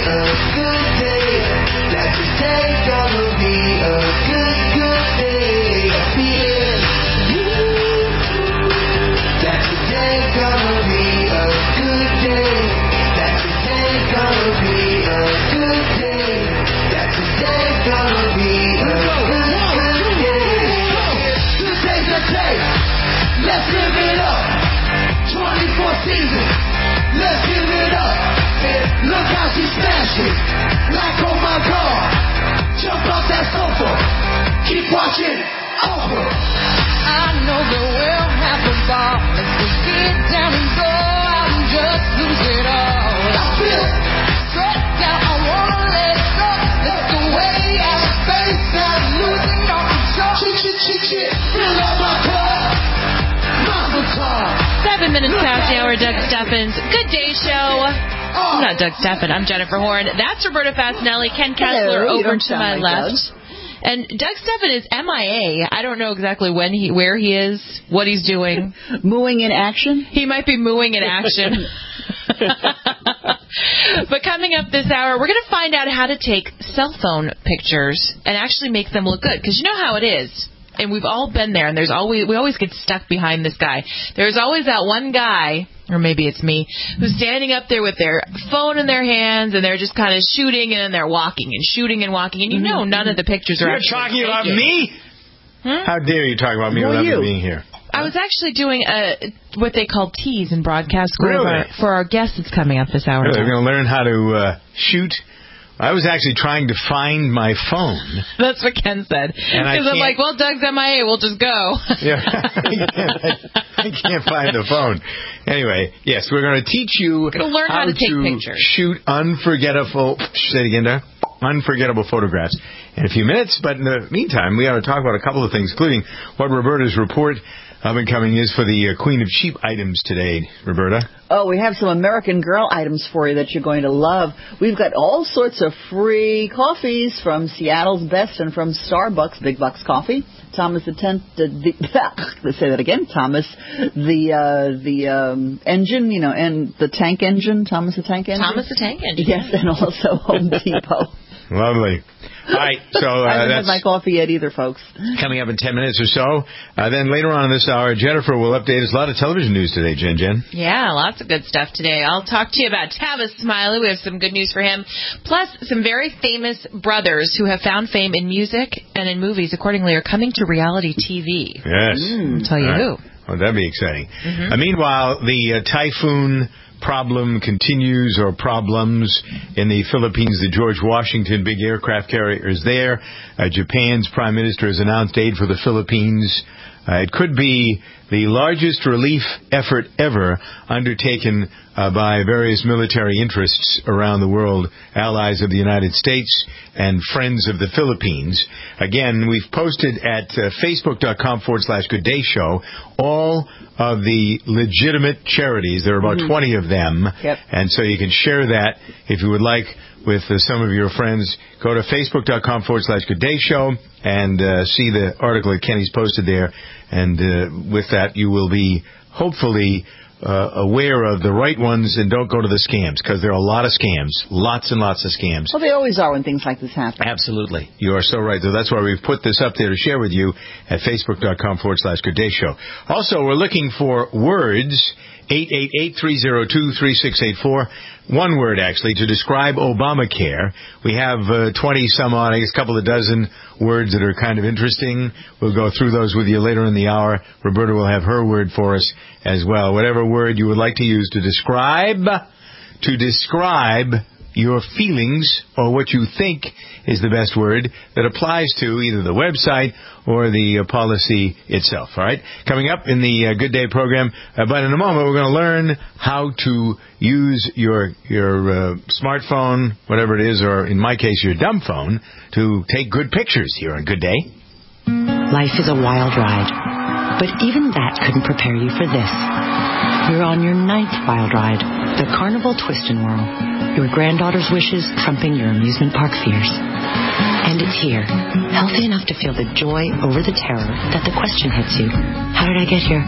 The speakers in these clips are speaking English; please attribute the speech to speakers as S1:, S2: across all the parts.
S1: a good day. That today's gonna be a good day. I'm feeling that today's gonna be a good day. That today's gonna be a good day. That today's gonna be a good day. Today's a day. Let's live it up. 24 seasons. Let's give it up. Look how she smashes. Like, oh my God. Jump off that sofa. Keep watching over.
S2: I know that we'll have a ball. Let's just get down and go out and just lose it all.
S1: I feel
S2: Straight down, I wanna let it go. That's the way I face that losing all control.
S1: Chick. Fill up my cup. Mazel tov.
S3: 7 minutes past the hour, Doug Steffens. Good day show. I'm not Doug Steffens. I'm Jennifer Horn. That's Roberta Fasinelli. Ken Kessler over to my left. And Doug Steffens is MIA. I don't know exactly where he is, what he's doing.
S4: Mooing in action?
S3: He might be mooing in action. But coming up this hour, we're going to find out how to take cell phone pictures and actually make them look good. Because you know how it is. And we've all been there, and we always get stuck behind this guy. There's always that one guy, or maybe it's me, who's standing up there with their phone in their hands, and they're just kind of shooting, and then they're walking and shooting and walking, and you know none of the pictures are actually
S5: You're talking about me? How dare you talk about me without me being here?
S3: I was actually doing what they call tease in broadcast school for our guest that's coming up this hour.
S5: Really? We're going to learn how to shoot. I was actually trying to find my phone.
S3: That's what Ken said. Because I'm like, well, Doug's MIA, we'll just go.
S5: Yeah, I can't find the phone. Anyway, yes, we're going to teach you
S3: learn how to take pictures.
S5: Shoot unforgettable photographs in a few minutes. But in the meantime, we ought to talk about a couple of things, including what Roberta's report up and coming is for the Queen of Cheap items today, Roberta.
S4: Oh, we have some American Girl items for you that you're going to love. We've got all sorts of free coffees from Seattle's Best and from Starbucks, Big Bucks Coffee. Thomas let's say that again. Thomas, the engine, and the tank engine. Thomas the Tank Engine.
S3: Thomas the Tank Engine.
S4: Yes, and also Home Depot.
S5: Lovely. All right, so
S4: I haven't had my coffee yet either, folks.
S5: Coming up in 10 minutes or so. Then later on in this hour, Jennifer will update us. A lot of television news today, Jen.
S3: Yeah, lots of good stuff today. I'll talk to you about Tavis Smiley. We have some good news for him. Plus, some very famous brothers who have found fame in music and in movies, accordingly, are coming to reality TV.
S5: Yes.
S3: I'll tell you who.
S5: Oh, that'd be exciting. Meanwhile, the typhoon problem continues, or problems, in the Philippines. The George Washington big aircraft carrier is there. Japan's prime minister has announced aid for the Philippines. It could be the largest relief effort ever undertaken by various military interests around the world, allies of the United States and friends of the Philippines. Again, we've posted at facebook.com/Good Day Show all of the legitimate charities. There are about 20 of them.
S4: Yep.
S5: And so you can share that if you would like with some of your friends. Go to facebook.com/Good Day Show and see the article that Kenny's posted there. And with that, you will be hopefully aware of the right ones, and don't go to the scams, because there are a lot of scams, lots and lots of scams.
S4: Well, they always are when things like this happen.
S5: Absolutely. You are so right. So that's why we've put this up there to share with you at facebook.com/Good Day Show. Also, we're looking for words, 888-302-3684. One word, actually, to describe Obamacare. We have 20-some-odd, I guess a couple of dozen words that are kind of interesting. We'll go through those with you later in the hour. Roberta will have her word for us as well. Whatever word you would like to use to describe your feelings, or what you think is the best word that applies to either the website or the policy itself. All right? Coming up in the Good Day program, but in a moment we're going to learn how to use your smartphone, whatever it is, or in my case your dumb phone, to take good pictures here on Good Day.
S6: Life is a wild ride, but even that couldn't prepare you for this. You're on your 9th wild ride, the Carnival Twist and Whirl. Your granddaughter's wishes trumping your amusement park fears. And it's here, healthy enough to feel the joy over the terror that the question hits you. How did I get here?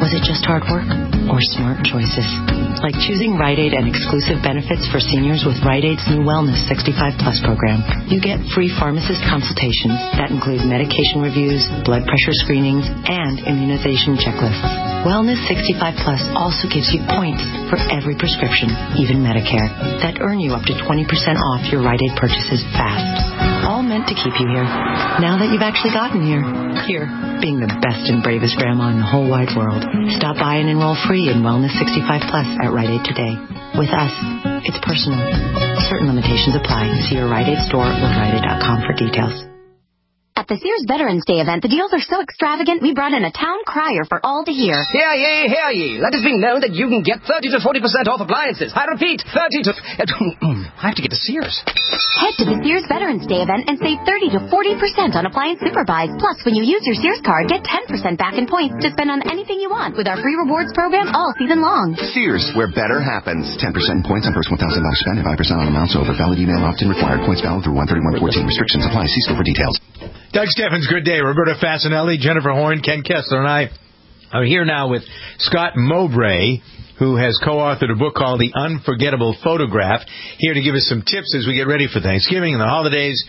S6: Was it just hard work or smart choices? Like choosing Rite Aid and exclusive benefits for seniors with Rite Aid's new Wellness 65 Plus program. You get free pharmacist consultations that include medication reviews, blood pressure screenings, and immunization checklists. Wellness 65 Plus also gives you points for every prescription, even Medicare, that earn you up to 20% off your Rite Aid purchases fast. All meant to keep you here. Now that you've actually gotten here. Here, being the best and bravest grandma in the whole wide world. Stop by and enroll free in Wellness 65 Plus at Rite Aid today. With us, it's personal. Certain limitations apply. See your Rite Aid store or RiteAid.com for details.
S7: At the Sears Veterans Day event, the deals are so extravagant, we brought in a town crier for all to hear.
S8: Hear ye, hear ye. Let it be known that you can get 30 to 40% off appliances. I repeat, 30 to... I have to get to Sears.
S7: Head to the Sears Veterans Day event and save 30 to 40% on appliance super buys. Plus, when you use your Sears card, get 10% back in points to spend on anything you want with our free rewards program all season long.
S9: Sears, where better happens. 10% in points on first $1,000 spent and 5% on amounts over. Valid email opt-in required. Points valid through 1/31/14. Restrictions apply. See store for details.
S5: Doug Steffens, good day. Roberta Fasanelli, Jennifer Horn, Ken Kessler, and I are here now with Scott Mowbray, who has co-authored a book called The Unforgettable Photograph, here to give us some tips as we get ready for Thanksgiving and the holidays.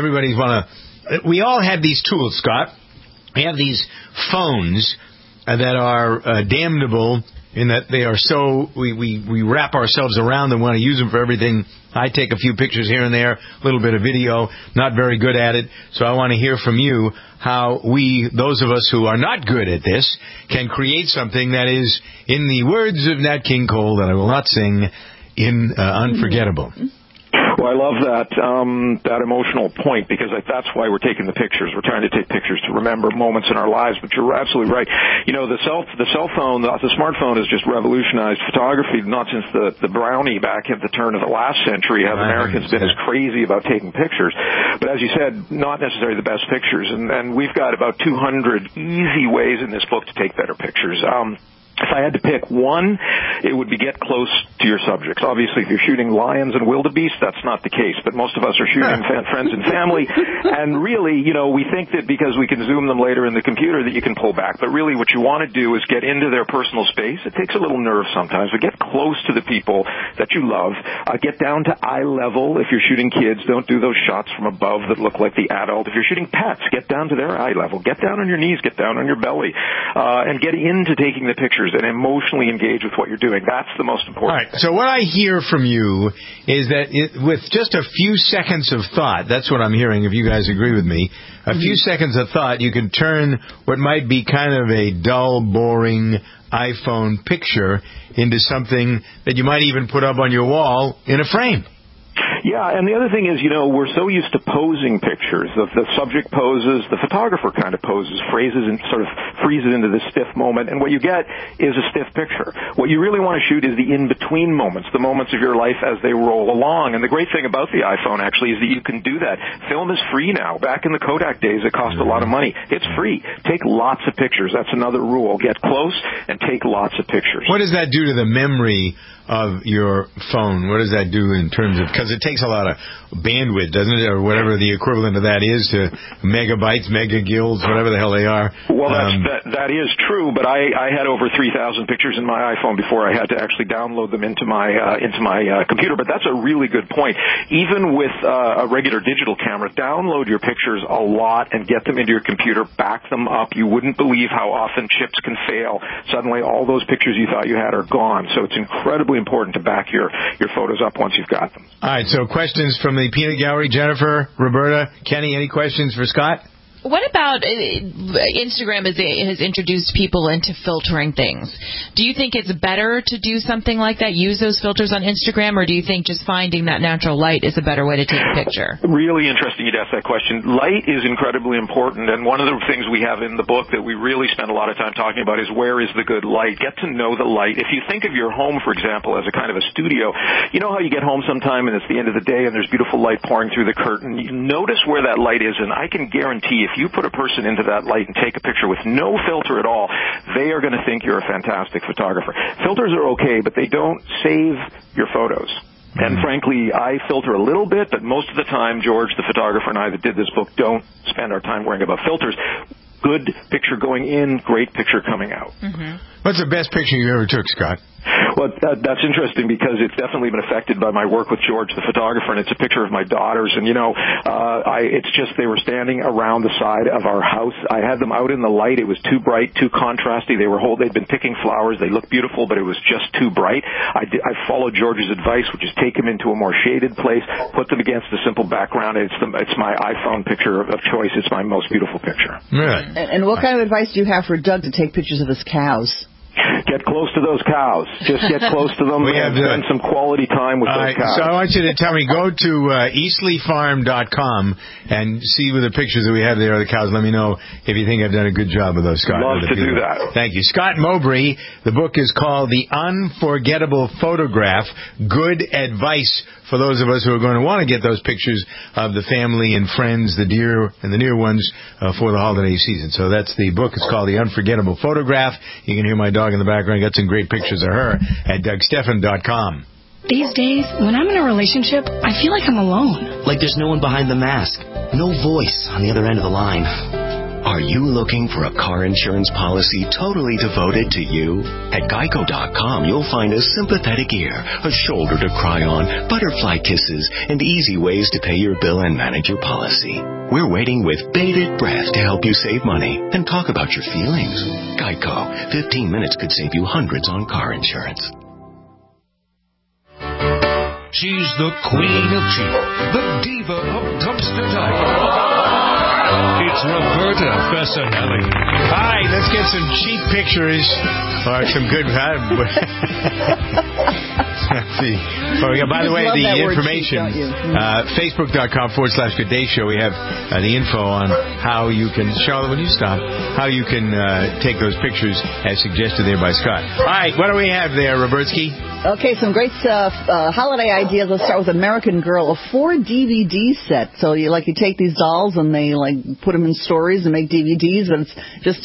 S5: We all have these tools, Scott. We have these phones that are damnable in that they are so, we wrap ourselves around them, want to use them for everything. I take a few pictures here and there, a little bit of video, not very good at it. So I want to hear from you how we, those of us who are not good at this, can create something that is, in the words of Nat King Cole, that I will not sing, unforgettable.
S10: Well, I love that emotional point, because that's why we're taking the pictures. We're trying to take pictures to remember moments in our lives. But you're absolutely right. You know, the cell phone, the smartphone has just revolutionized photography, not since the Brownie back at the turn of the last century have Americans been as crazy about taking pictures. But as you said, not necessarily the best pictures. And we've got about 200 easy ways in this book to take better pictures. If I had to pick one, it would be get close to your subjects. Obviously, if you're shooting lions and wildebeest, that's not the case. But most of us are shooting friends and family. And really, you know, we think that because we can zoom them later in the computer that you can pull back. But really what you want to do is get into their personal space. It takes a little nerve sometimes, but get close to the people that you love. Get down to eye level. If you're shooting kids, don't do those shots from above that look like the adult. If you're shooting pets, get down to their eye level. Get down on your knees, get down on your belly, and get into taking the pictures and emotionally engage with what you're doing. That's the most important.
S5: All right. So what I hear from you is that with just a few seconds of thought, that's what I'm hearing, if you guys agree with me, a few seconds of thought, you can turn what might be kind of a dull, boring iPhone picture into something that you might even put up on your wall in a frame.
S10: Yeah, and the other thing is, you know, we're so used to posing pictures. The subject poses, the photographer kind of poses, phrases and sort of freezes into this stiff moment, and what you get is a stiff picture. What you really want to shoot is the in-between moments, the moments of your life as they roll along. And the great thing about the iPhone, actually, is that you can do that. Film is free now. Back in the Kodak days, it cost a lot of money. It's free. Take lots of pictures. That's another rule. Get close and take lots of pictures.
S5: What does that do to the memory of your phone? What does that do in terms of, because it takes a lot of bandwidth, doesn't it, or whatever the equivalent of that is to megabytes, megagills, whatever the hell they are.
S10: Well, that is true, but I had over 3,000 pictures in my iPhone before I had to actually download them into my computer. But that's a really good point. Even with a regular digital camera, download your pictures a lot and get them into your computer, back them up. You wouldn't believe how often chips can fail. Suddenly, all those pictures you thought you had are gone. So it's incredibly important to back your photos up once you've got them.
S5: All right, so questions from the peanut gallery. Jennifer, Roberta, Kenny, any questions for Scott?
S3: What about Instagram has introduced people into filtering things? Do you think it's better to do something like that, use those filters on Instagram, or do you think just finding that natural light is a better way to take a picture?
S10: Really interesting you'd ask that question. Light is incredibly important, and one of the things we have in the book that we really spend a lot of time talking about is where is the good light. Get to know the light. If you think of your home, for example, as a kind of a studio, you know how you get home sometime and it's the end of the day and there's beautiful light pouring through the curtain. You notice where that light is, and I can guarantee if you put a person into that light and take a picture with no filter at all, they are going to think you're a fantastic photographer. Filters are okay, but they don't save your photos. And frankly, I filter a little bit, but most of the time, George, the photographer, and I that did this book don't spend our time worrying about filters. good picture going in, great picture coming out.
S5: What's the best picture you ever took, Scott?
S10: Well, that's interesting because it's definitely been affected by my work with George, the photographer, and it's a picture of my daughters. And, it's just they were standing around the side of our house. I had them out in the light. It was too bright, too contrasty. They'd been picking flowers. They looked beautiful, but it was just too bright. I followed George's advice, which is take them into a more shaded place, put them against a simple background. It's my iPhone picture of choice. It's my most beautiful picture.
S5: Really?
S4: And what kind of advice do you have for Doug to take pictures of his cows?
S10: Get close to those cows. Just get close to them and spend some quality time with those cows.
S5: So I want you to tell me, go to eastleighfarm.com and see with the pictures that we have there of the cows. Let me know if you think I've done a good job with those, Scott.
S10: Love to do that.
S5: Thank you. Scott Mowbray. The book is called The Unforgettable Photograph. Good advice for those of us who are going to want to get those pictures of the family and friends, the dear and the near ones, for the holiday season. So that's the book. It's called The Unforgettable Photograph. You can hear my dog in the background. Got some great pictures of her at DougStephan.com.
S11: These days, when I'm in a relationship, I feel like I'm alone.
S12: Like there's no one behind the mask. No voice on the other end of the line. Are you looking for a car insurance policy totally devoted to you? At Geico.com, you'll find a sympathetic ear, a shoulder to cry on, butterfly kisses, and easy ways to pay your bill and manage your policy. We're waiting with bated breath to help you save money and talk about your feelings. Geico. 15 minutes could save you hundreds on car insurance.
S13: She's the queen of cheap, the diva of dumpster diving. It's Roberta Fessanelli.
S5: Hi, let's get some cheap pictures or some good. Let's see. By the way, the information, Facebook.com/Good Day Show. We have the info on how you can, Charlotte, when you stop, how you can take those pictures as suggested there by Scott. All right, what do we have there, Robertsky?
S4: Okay, some great stuff. Holiday ideas. Let's start with American Girl, a 4 DVD set. So you take these dolls and they put them in stories and make DVDs, but it's just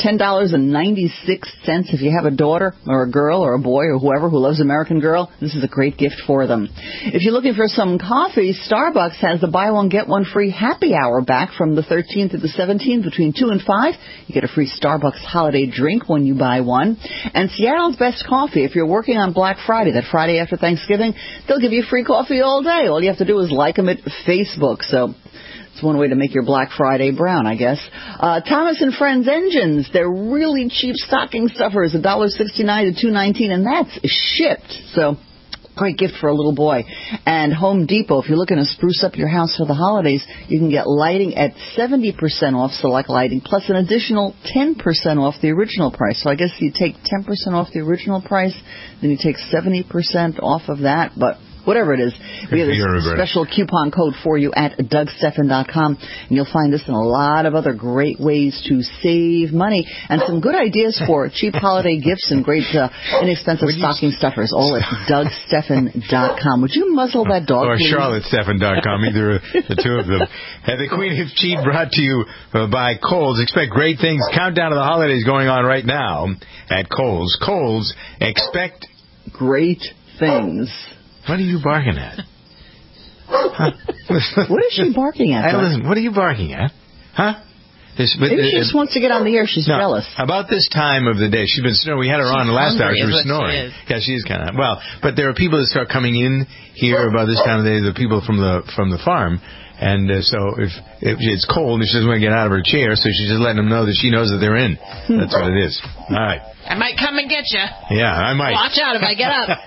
S4: $10.96 if you have a daughter or a girl or a boy or whoever who loves American Girl. This is a great gift for them. If you're looking for some coffee, Starbucks has the buy one get one free happy hour back from the 13th to the 17th between 2 and 5. You get a free Starbucks holiday drink when you buy one. And Seattle's Best Coffee, if you're working on Black Friday, that Friday after Thanksgiving, they'll give you free coffee all day. All you have to do is like them at Facebook. So it's one way to make your Black Friday brown, I guess. Thomas & Friends engines, they're really cheap stocking stuffers, $1.69 to $2.19, and that's shipped. So great gift for a little boy. And Home Depot, if you're looking to spruce up your house for the holidays, you can get lighting at 70% off select lighting, plus an additional 10% off the original price. So I guess you take 10% off the original price, then you take 70% off of that, but whatever it is, we have a special coupon code for you at DougStephan.com, and you'll find this and a lot of other great ways to save money and some good ideas for cheap holiday gifts and great inexpensive stocking stuffers, all at DougStephan.com. Would you muzzle that dog,
S5: or
S4: please?
S5: CharlotteStephan.com, either of the two of them. And the Queen of Cheap brought to you by Kohl's. Expect great things. Countdown to the holidays going on right now at Kohl's. Kohl's, expect
S4: great things.
S5: What are you barking at? Huh?
S4: What is she barking at?
S5: Listen, what are you barking at? Huh?
S4: Maybe she just wants to get on the air. She's jealous.
S5: About this time of the day, she's been snoring. We had her on the last hour. She was snoring. Yeah, she is kind of. Well, but there are people that start coming in here about this time of the day. The people from the farm. And so if it's cold and she doesn't want to get out of her chair, so she's just letting them know that she knows that they're in. That's what it is. All right.
S3: I might come and get you.
S5: Yeah, I might.
S3: Watch out if I get up.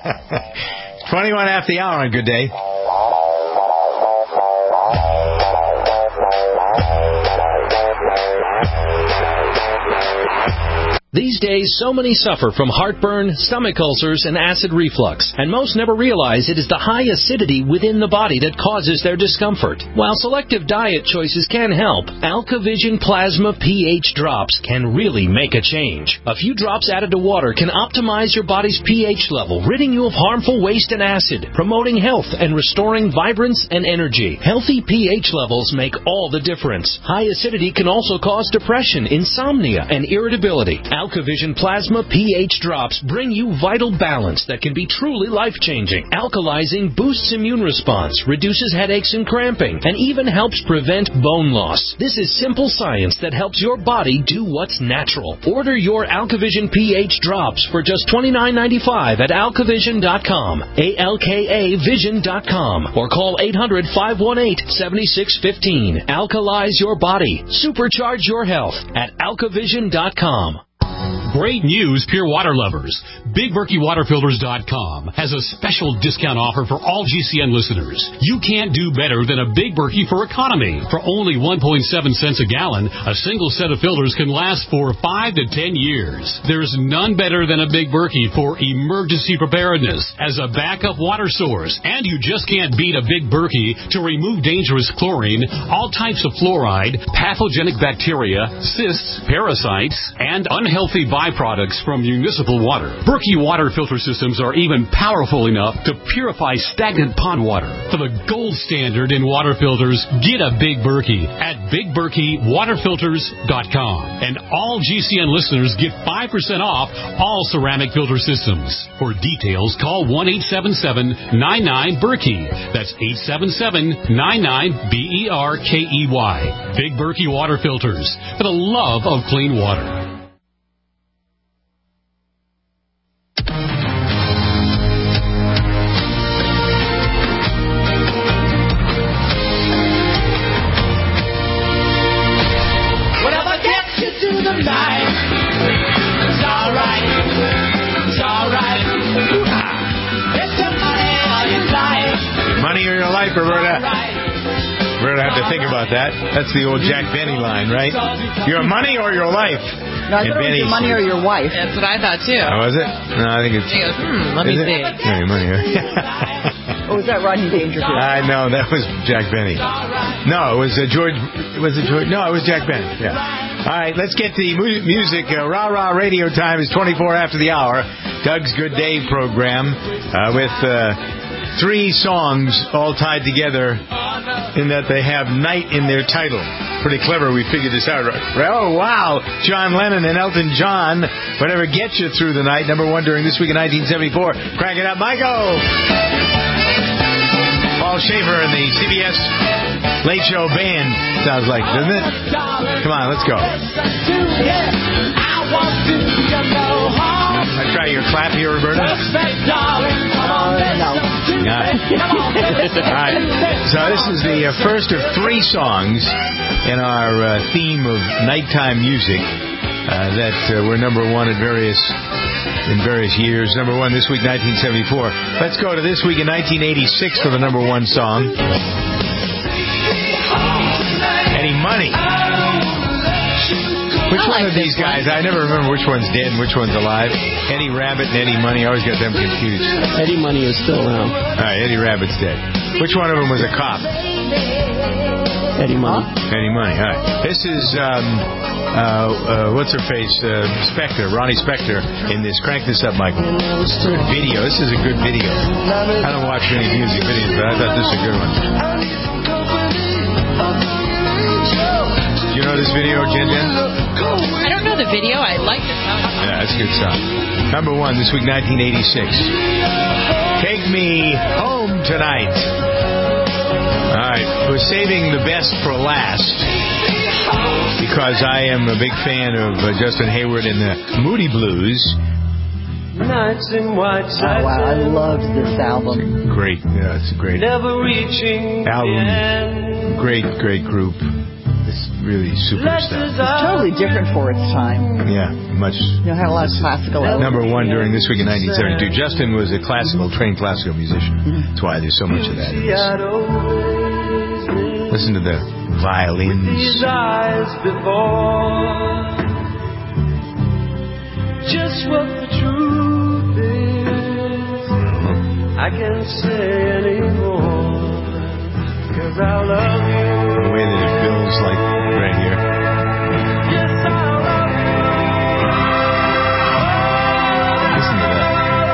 S5: 21 after the hour on Good Day.
S14: These days, so many suffer from heartburn, stomach ulcers, and acid reflux, and most never realize it is the high acidity within the body that causes their discomfort. While selective diet choices can help, AlkaVision Plasma pH drops can really make a change. A few drops added to water can optimize your body's pH level, ridding you of harmful waste and acid, promoting health and restoring vibrance and energy. Healthy pH levels make all the difference. High acidity can also cause depression, insomnia, and irritability. AlkaVision Plasma pH drops bring you vital balance that can be truly life-changing. Alkalizing boosts immune response, reduces headaches and cramping, and even helps prevent bone loss. This is simple science that helps your body do what's natural. Order your AlkaVision pH drops for just $29.95 at alkavision.com, ALKAvision.com, or call 800-518-7615. Alkalize your body. Supercharge your health at alkavision.com.
S15: Great news, Pure Water lovers. BigBerkeyWaterFilters.com has a special discount offer for all GCN listeners. You can't do better than a Big Berkey for economy. For only 1.7 cents a gallon, a single set of filters can last for 5 to 10 years. There's none better than a Big Berkey for emergency preparedness as a backup water source. And you just can't beat a Big Berkey to remove dangerous chlorine, all types of fluoride, pathogenic bacteria, cysts, parasites, and unhealthy byproducts from municipal water. Berkey water filter systems are even powerful enough to purify stagnant pond water. For the gold standard in water filters, get a Big Berkey at BigBerkeyWaterFilters.com. And all GCN listeners get 5% off all ceramic filter systems. For details, call 1-877-99-BERKEY. That's 877-99-BERKEY. Big Berkey Water Filters, for the love of clean water.
S5: Money or your life, Roberta. Roberta, have to think about that. That's the old Jack Benny line, right? Your money or your life.
S4: No, I thought it was your money or your wife.
S3: That's what I thought, too.
S5: Oh, was it? No, I think it's...
S3: He goes, let me see.
S5: Yeah, your money.
S4: Or was that Rodney Dangerfield?
S5: I know, that was Jack Benny. No, it was George... Was it George? No, it was Jack Benny. Yeah. All right, let's get the music. Rah-Rah Radio time is 24 after the hour. Doug's Good Day program with... 3 songs all tied together in that they have night in their title. Pretty clever. We figured this out. Oh, wow. John Lennon and Elton John. Whatever gets you through the night. Number 1 during This Week in 1974. Crank it up, Michael. Paul Schaefer and the CBS Late Show Band. Sounds like, doesn't it? Come on, let's go. I try your clap here, Roberta.
S4: No.
S5: All right. So this is the first of 3 songs in our theme of nighttime music that were number 1 in various years. Number 1 this week, 1974. Let's go to This Week in 1986 for the number 1 song. Eddie Money. Which one of these guys? I never remember which one's dead and which one's alive. Eddie Rabbit and Eddie Money. I always got them confused.
S16: Eddie Money is still around.
S5: All right, Eddie Rabbit's dead. Which one of them was a cop?
S16: Eddie Money.
S5: Eddie Money. All right. This is what's her face? Spector, Ronnie Spector in this. Crank this up, Michael. Good video. This is a good video. I don't watch many music videos, but I thought this was a good one. Do you know this video, Jen?
S3: I don't know the video. I like the song.
S5: Yeah, that's a good song. Number 1 this week, 1986. Take Me Home Tonight. All right, we're saving the best for last because I am a big fan of Justin Hayward and the Moody Blues.
S1: Nights in white satin.
S4: Oh, wow, I loved this album.
S5: It's a great
S1: Never reaching
S5: album. Great group. It's really super stuff.
S4: It's totally different for its time.
S5: Yeah, much.
S4: You know, had a lot of classical elements.
S5: Number 1 during This Week in 1972. Justin was a trained classical musician. That's why there's so much of that in this. Listen to the violins.
S1: These eyes before, just what the truth is, I can't say anymore, 'cause I love you.
S5: The way that it builds, like right here.
S1: Yes, I love you.
S5: Listen to that.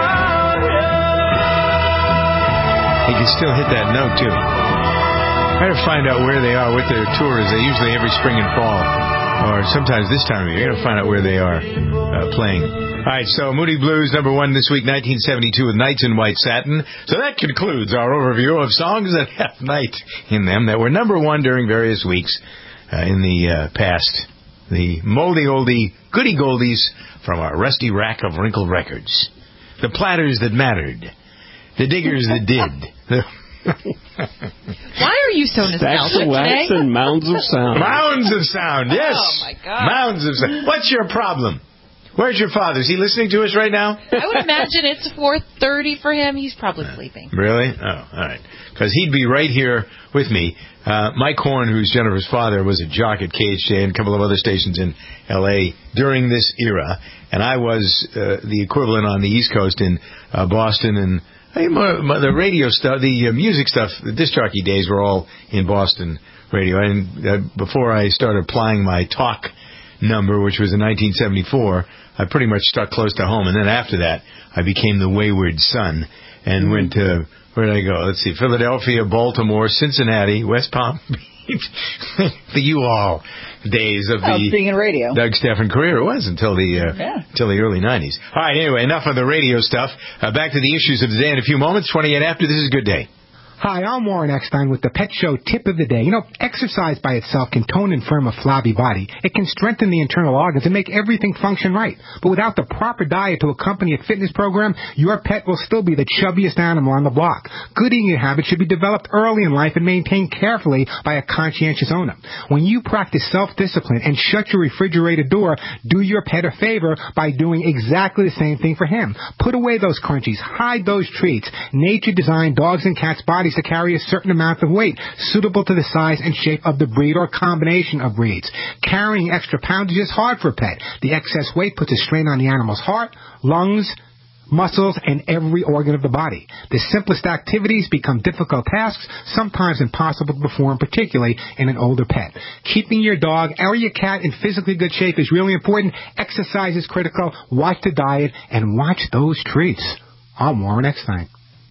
S5: He can still hit that note too. Try to find out where they are, what their tour is. They usually every spring and fall. or sometimes this time of year. You're going to find out where they are playing. All right, so Moody Blues, number 1 this week, 1972, with Nights in White Satin. So that concludes our overview of songs that have night in them that were number 1 during various weeks in the past. The moldy oldie, goody goldies from our rusty rack of wrinkled records. The platters that mattered. The diggers that did.
S3: Why are you so nostalgic
S16: Stacks of wax
S3: today?
S16: and mounds of sound.
S5: Mounds of sound, yes.
S3: Oh, my God.
S5: Mounds of sound. What's your problem? Where's your father? Is he listening to us right now?
S3: I would imagine it's 4:30 for him. He's probably sleeping.
S5: Really? Oh, all right. Because he'd be right here with me. Mike Horn, who's Jennifer's father, was a jock at KHJ and a couple of other stations in L.A. during this era. And I was the equivalent on the East Coast in Boston. And the radio stuff, the music stuff, the disc jockey days were all in Boston radio. And before I started plying my talk number, which was in 1974, I pretty much stuck close to home. And then after that, I became the wayward son and went to, where did I go? Let's see, Philadelphia, Baltimore, Cincinnati, West Palm Beach. The U-Haul days of the
S4: being in radio.
S5: Doug Steffen career. It was until the early 90s. All right, anyway, enough of the radio stuff. Back to the issues of the day in a few moments. 28 after. This is Good Day.
S17: Hi, I'm Warren Eckstein with the Pet Show Tip of the Day. You know, exercise by itself can tone and firm a flabby body. It can strengthen the internal organs and make everything function right. But without the proper diet to accompany a fitness program, your pet will still be the chubbiest animal on the block. Good eating habits should be developed early in life and maintained carefully by a conscientious owner. When you practice self-discipline and shut your refrigerator door, do your pet a favor by doing exactly the same thing for him. Put away those crunchies. Hide those treats. Nature designed dogs and cats' bodies to carry a certain amount of weight, suitable to the size and shape of the breed or combination of breeds. Carrying extra poundage is hard for a pet. The excess weight puts a strain on the animal's heart, lungs, muscles, and every organ of the body. The simplest activities become difficult tasks, sometimes impossible to perform, particularly in an older pet. Keeping your dog or your cat in physically good shape is really important. Exercise is critical. Watch the diet and watch those treats. I'm Warren Eckstein.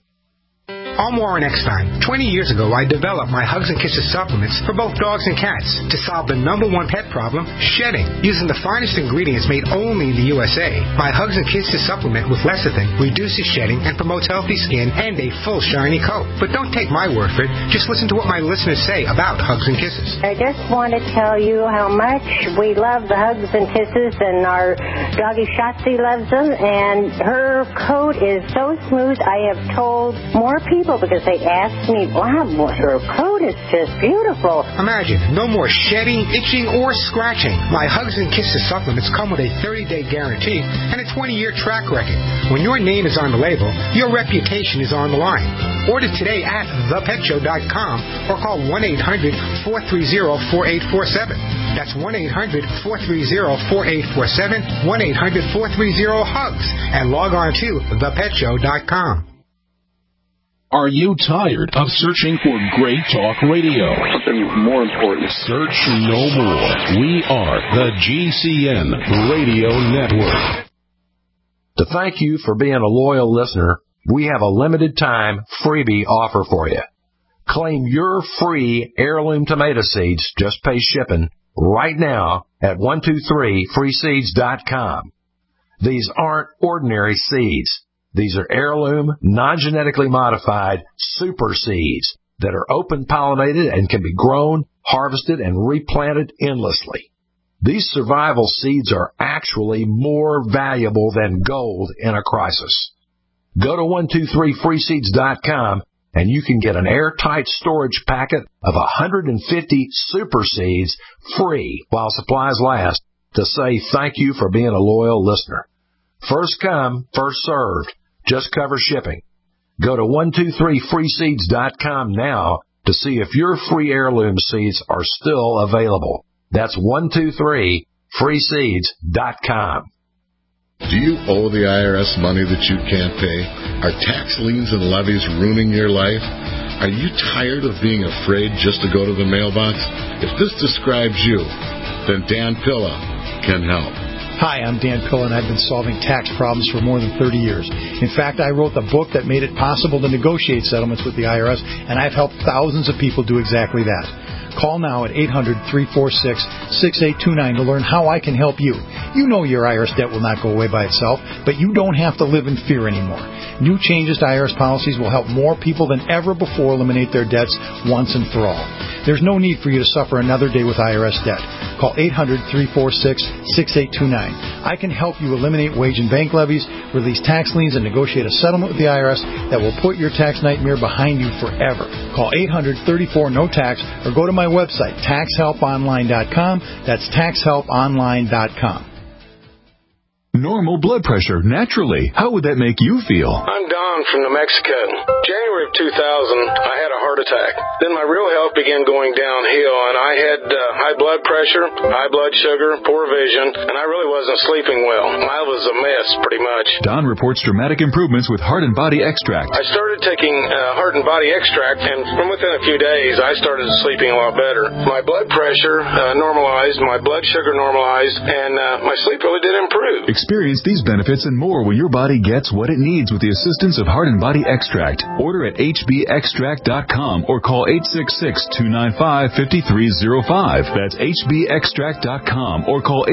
S17: I'm Warren Eckstein. 20 years ago, I developed my Hugs and Kisses supplements for both dogs and cats to solve the #1 pet problem, shedding. Using the finest ingredients made only in the USA, my Hugs and Kisses supplement with lecithin reduces shedding and promotes healthy skin and a full shiny coat. But don't take my word for it. Just listen to what my listeners say about Hugs and Kisses.
S18: I just want to tell you how much we love the Hugs and Kisses, and our doggy Shotzi loves them, and her coat is so smooth. I have told more people because they asked me, wow, her coat is just beautiful.
S17: Imagine, no more shedding, itching, or scratching. My Hugs and Kisses supplements come with a 30-day guarantee and a 20-year track record. When your name is on the label, your reputation is on the line. Order today at thepetshow.com or call 1-800-430-4847. That's 1-800-430-4847, 1-800-430-HUGS, and log on to thepetshow.com.
S19: Are you tired of searching for great talk radio?
S20: Something more important.
S19: Search no more. We are the GCN Radio Network.
S21: To thank you for being a loyal listener, we have a limited time freebie offer for you. Claim your free heirloom tomato seeds, just pay shipping, right now at 123freeseeds.com. These aren't ordinary seeds. These are heirloom, non-genetically modified super seeds that are open-pollinated and can be grown, harvested, and replanted endlessly. These survival seeds are actually more valuable than gold in a crisis. Go to 123freeseeds.com and you can get an airtight storage packet of 150 super seeds free while supplies last to say thank you for being a loyal listener. First come, first served. Just cover shipping. Go to 123freeseeds.com now to see if your free heirloom seeds are still available. That's 123freeseeds.com.
S22: Do you owe the IRS money that you can't pay? Are tax liens and levies ruining your life? Are you tired of being afraid just to go to the mailbox? If this describes you, then Dan Pilla can help.
S23: Hi, I'm Dan Pilla, and I've been solving tax problems for more than 30 years. In fact, I wrote the book that made it possible to negotiate settlements with the IRS, and I've helped thousands of people do exactly that. Call now at 800-346-6829 to learn how I can help you. You know your IRS debt will not go away by itself, but you don't have to live in fear anymore. New changes to IRS policies will help more people than ever before eliminate their debts once and for all. There's no need for you to suffer another day with IRS debt. Call 800-346-6829. I can help you eliminate wage and bank levies, release tax liens, and negotiate a settlement with the IRS that will put your tax nightmare behind you forever. Call 800-34-NO-TAX or go to my website, taxhelponline.com. That's taxhelponline.com.
S2: Normal blood pressure, naturally. How would that make you feel?
S6: I'm Don from New Mexico. January of 2000, I had a heart attack. Then my real health began going downhill, and I had high blood pressure, high blood sugar, poor vision, and I really wasn't sleeping well. I was a mess, pretty much.
S2: Don reports dramatic improvements with Heart and Body Extract.
S6: I started taking Heart and Body Extract, and from within a few days, I started sleeping a lot better. My blood pressure normalized, my blood sugar normalized, and my sleep really did improve.
S2: Experience these benefits and more when your body gets what it needs with the assistance of Heart and Body Extract. Order at hbextract.com or call 866-295-5305. That's hbextract.com or call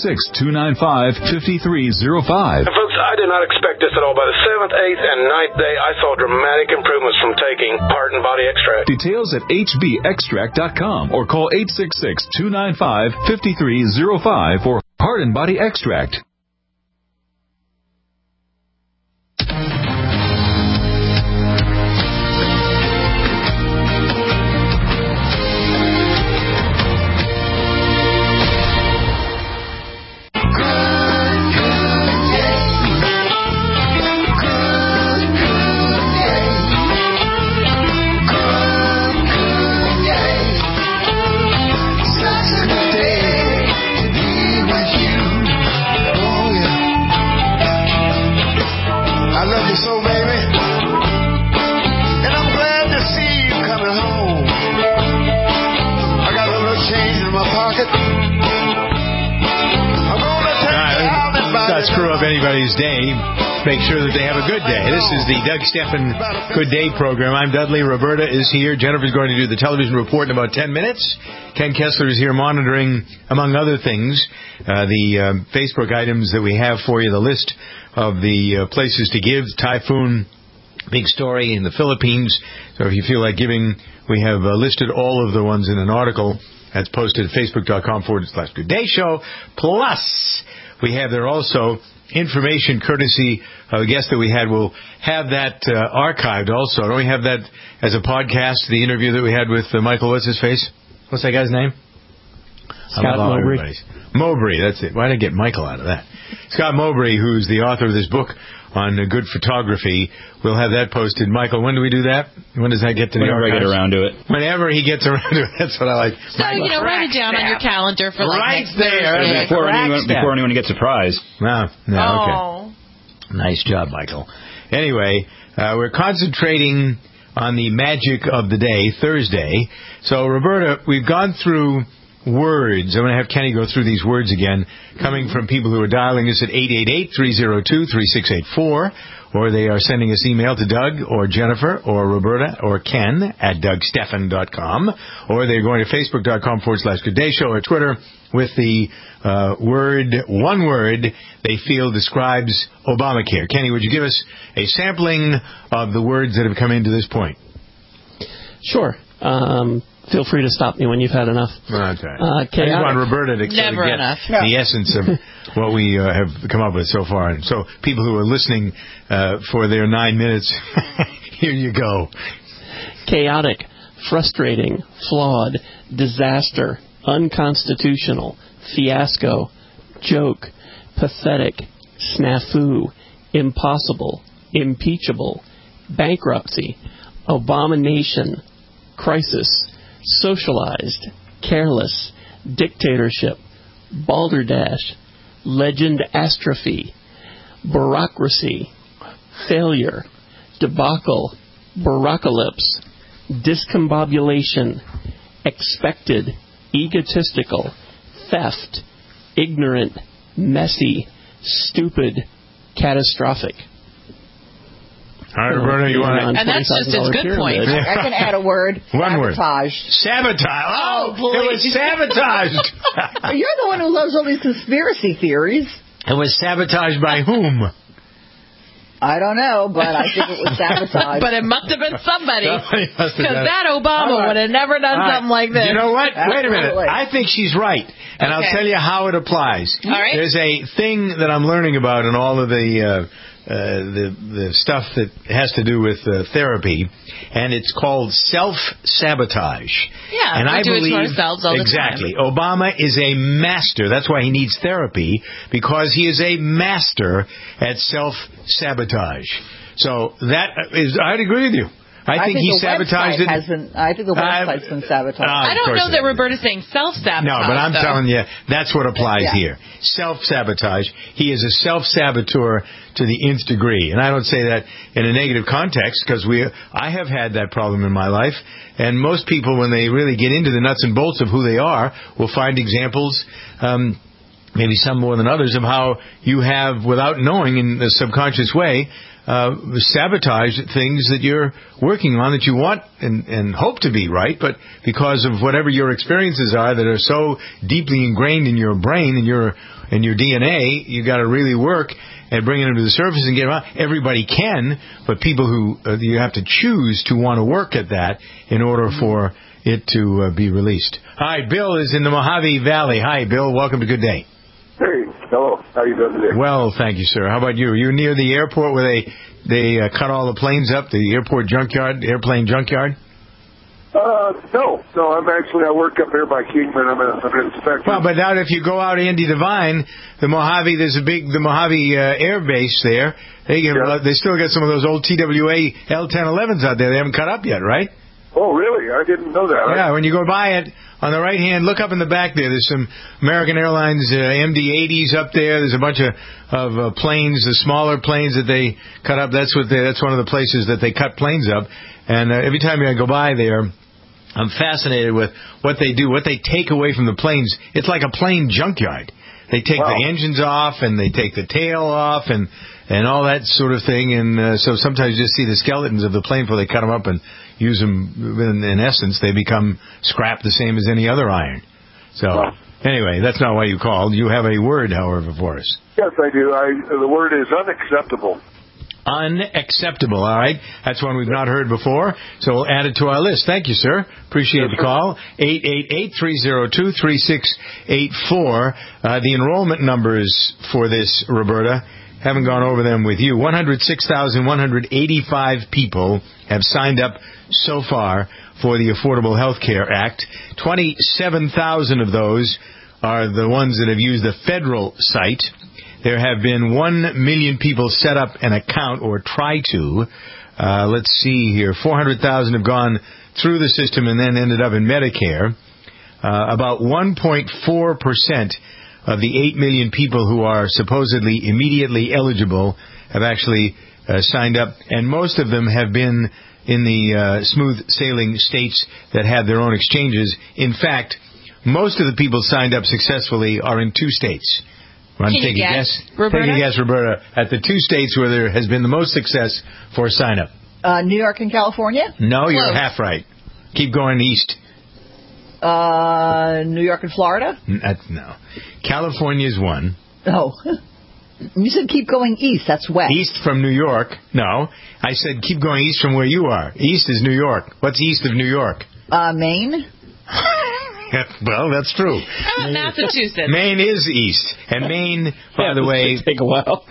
S2: 866-295-5305.
S6: Folks, I did not expect this at all. By the 7th, 8th, and 9th day, I saw dramatic improvements from taking Heart and Body Extract.
S2: Details at hbextract.com or call 866-295-5305 for Heart and Body Extract.
S5: Screw up anybody's day. Make sure that they have a good day. This is the Doug Stephan Good Day program. I'm Dudley. Roberta is here. Jennifer's going to do the television report in about 10 minutes. Ken Kessler is here monitoring, among other things, the Facebook items that we have for you, the list of the places to give. Typhoon, big story in the Philippines. So if you feel like giving, we have listed all of the ones in an article that's posted at facebook.com/Good Day Show. Plus, we have there also information courtesy of a guest that we had. We'll have that archived also. Don't we have that as a podcast, the interview that we had with Michael, what's-his-face? What's that guy's name?
S16: Scott Mowbray.
S5: Mowbray, that's it. Why did I get Michael out of that? Scott Mowbray, who's the author of this book on good photography. We'll have that posted. Michael, when do we do that? When does that get to the archives?
S20: Whenever I get around to it.
S5: Whenever he gets around to it. That's what I like.
S3: So, write it down on your calendar for like next Thursday.
S20: Before anyone gets surprised.
S5: Okay. Nice job, Michael. Anyway, we're concentrating on the magic of the day, Thursday. So, Roberta, we've gone through words. I'm going to have Kenny go through these words again, coming from people who are dialing us at 888-302-3684, or they are sending us email to Doug or Jennifer or Roberta or Ken at DougStephan.com, or they're going to Facebook.com/Good Day Show or Twitter with the one word they feel describes Obamacare. Kenny, would you give us a sampling of the words that have come into this point?
S16: Sure. Feel free to stop me when you've had enough.
S5: Okay. I just want Roberta to get the essence of what we have come up with so far. And so people who are listening for their 9 minutes, here you go.
S16: Chaotic, frustrating, flawed, disaster, unconstitutional, fiasco, joke, pathetic, snafu, impossible, impeachable, bankruptcy, abomination, crisis, socialized, careless, dictatorship, balderdash, legend astrophy, bureaucracy, failure, debacle, barocalypse, discombobulation, expected, egotistical, theft, ignorant, messy, stupid, catastrophic.
S5: All right, Roberta, you want to...
S3: And that's just a good point.
S4: I can add a word.
S5: One word.
S4: Sabotage.
S5: Sabotage. Oh, it was sabotaged.
S4: You're the one who loves all these conspiracy theories.
S5: It was sabotaged by whom?
S4: I don't know, but I think it was sabotage.
S3: But it must have been somebody. Because
S5: done it.
S3: that Obama would have never done something like this.
S5: You know what? Wait a minute.
S4: Absolutely.
S5: I think she's right. And I'll tell you how it applies.
S3: All right.
S5: There's a thing that I'm learning about in all of the stuff that has to do with therapy, and it's called self-sabotage.
S3: Yeah,
S5: and
S3: we
S5: I
S3: do
S5: believe,
S3: it to ourselves all the
S5: exactly.
S3: time.
S5: Obama is a master. That's why he needs therapy, because he is a master at self-sabotage. So that is, I'd agree with you. I think he sabotaged it.
S4: I think the website's been sabotaged.
S3: I don't know that Roberta's saying self-sabotage.
S5: No, but I'm telling you, that's what applies
S4: Yeah.
S5: here. Self-sabotage. He is a self-saboteur to the nth degree. And I don't say that in a negative context, because I have had that problem in my life. And most people, when they really get into the nuts and bolts of who they are, will find examples, maybe some more than others, of how you have, without knowing in a subconscious way, sabotage things that you're working on that you want and hope to be right, but because of whatever your experiences are that are so deeply ingrained in your brain and your DNA, you got to really work and bring it to the surface and get it out. Everybody can, but people who you have to choose to want to work at that in order for it to be released. Hi, Bill is in the Mojave Valley. Hi, Bill. Welcome to Good Day.
S7: Hey, hello. How you doing today?
S5: Well, thank you, sir. How about you? Are you near the airport where they cut all the planes up, the airport junkyard, airplane junkyard?
S7: No. I work up there by Kingman. I'm an inspector.
S5: Well, but now if you go out Andy Devine, the Mojave Air Base there. They still got some of those old TWA L-1011s out there. They haven't cut up yet, right?
S7: Oh, really? I didn't know that.
S5: Yeah, when you go by it, on the right hand, look up in the back there. There's some American Airlines MD-80s up there. There's a bunch of planes, the smaller planes that they cut up. That's one of the places that they cut planes up. And every time I go by there, I'm fascinated with what they do, what they take away from the planes. It's like a plane junkyard. They take the engines off and they take the tail off and all that sort of thing. And so sometimes you just see the skeletons of the plane before they cut them up and use them. In essence, they become scrap the same as any other iron. So anyway, that's not why you called. You have a word, however, for us.
S7: Yes, I do. The word is unacceptable.
S5: Unacceptable, all right. That's one we've not heard before, so we'll add it to our list. Thank you, sir. Appreciate the call. 888-302-3684. The enrollment numbers for this, Roberta, haven't gone over them with you. 106,185 people have signed up so far for the Affordable Health Care Act. 27,000 of those are the ones that have used the federal site. There have been 1 million people set up an account or try to. Let's see here. 400,000 have gone through the system and then ended up in Medicare. About 1.4% of the 8 million people who are supposedly immediately eligible have actually signed up, and most of them have been in the smooth sailing states that have their own exchanges. In fact, most of the people signed up successfully are in 2 states.
S3: Can you guess, Roberta?
S5: Take a guess, Roberta, at the 2 states where there has been the most success for sign-up.
S4: New York and California?
S5: No, you're half right. Keep going east.
S4: New York and Florida?
S5: No. California's one.
S4: Oh. You said keep going east. That's west.
S5: East from New York. No. I said keep going east from where you are. East is New York. What's east of New York?
S4: Maine?
S5: Well, that's true.
S3: Massachusetts.
S5: Maine is east. And Maine, by the way...
S16: Take a while.